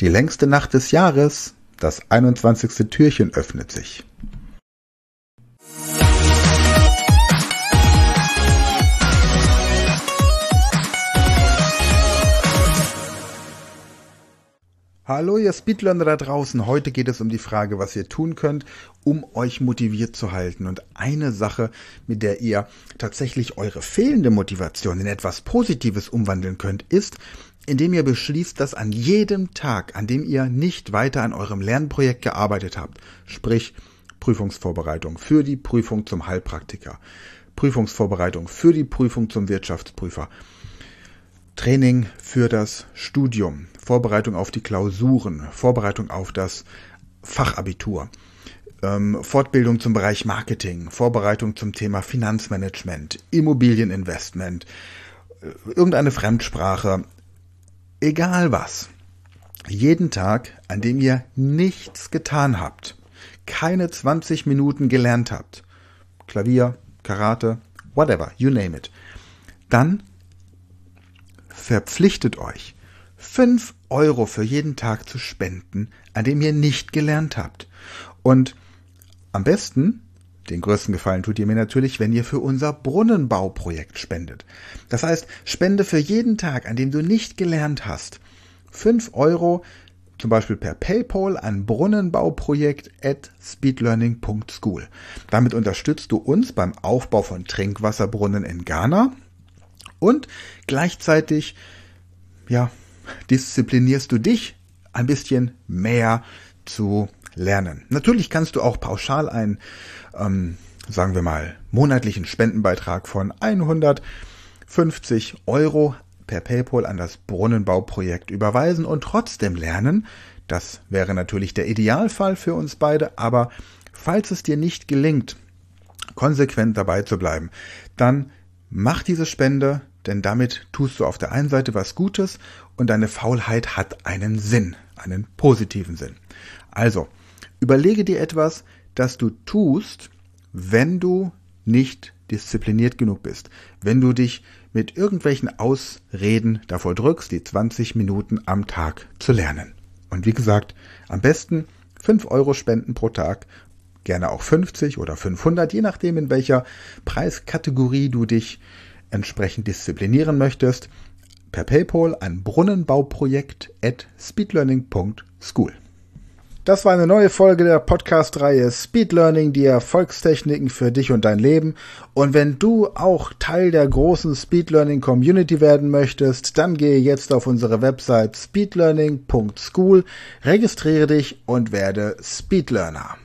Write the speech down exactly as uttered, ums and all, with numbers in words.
Die längste Nacht des Jahres, das einundzwanzigste Türchen öffnet sich. Hallo ihr Speedlearner da draußen, heute geht es um die Frage, was ihr tun könnt, um euch motiviert zu halten. Und eine Sache, mit der ihr tatsächlich eure fehlende Motivation in etwas Positives umwandeln könnt, ist, indem ihr beschließt, dass an jedem Tag, an dem ihr nicht weiter an eurem Lernprojekt gearbeitet habt, sprich Prüfungsvorbereitung für die Prüfung zum Heilpraktiker, Prüfungsvorbereitung für die Prüfung zum Wirtschaftsprüfer, Training für das Studium, Vorbereitung auf die Klausuren, Vorbereitung auf das Fachabitur, ähm, Fortbildung zum Bereich Marketing, Vorbereitung zum Thema Finanzmanagement, Immobilieninvestment, äh, irgendeine Fremdsprache, egal was. Jeden Tag, an dem ihr nichts getan habt, keine zwanzig Minuten gelernt habt, Klavier, Karate, whatever, you name it, dann verpflichtet euch, fünf Euro für jeden Tag zu spenden, an dem ihr nicht gelernt habt. Und am besten, den größten Gefallen tut ihr mir natürlich, wenn ihr für unser Brunnenbauprojekt spendet. Das heißt, spende für jeden Tag, an dem du nicht gelernt hast, fünf Euro, zum Beispiel per PayPal an brunnenbauprojekt at speedlearning punkt school. Damit unterstützt du uns beim Aufbau von Trinkwasserbrunnen in Ghana und gleichzeitig, ja, disziplinierst du dich, ein bisschen mehr zu lernen. Natürlich kannst du auch pauschal einen, ähm, sagen wir mal, monatlichen Spendenbeitrag von hundertfünfzig Euro per PayPal an das Brunnenbauprojekt überweisen und trotzdem lernen. Das wäre natürlich der Idealfall für uns beide, aber falls es dir nicht gelingt, konsequent dabei zu bleiben, dann mach diese Spende, denn damit tust du auf der einen Seite was Gutes und deine Faulheit hat einen Sinn, einen positiven Sinn. Also, überlege dir etwas, das du tust, wenn du nicht diszipliniert genug bist, wenn du dich mit irgendwelchen Ausreden davor drückst, die zwanzig Minuten am Tag zu lernen. Und wie gesagt, am besten fünf Euro spenden pro Tag, gerne auch fünfzig oder fünfhundert, je nachdem in welcher Preiskategorie du dich entsprechend disziplinieren möchtest, per PayPal an brunnenbauprojekt at speedlearning punkt school. Das war eine neue Folge der Podcast-Reihe Speed Learning, die Erfolgstechniken für dich und dein Leben. Und wenn du auch Teil der großen Speed Learning Community werden möchtest, dann gehe jetzt auf unsere Website speedlearning punkt school, registriere dich und werde Speedlearner.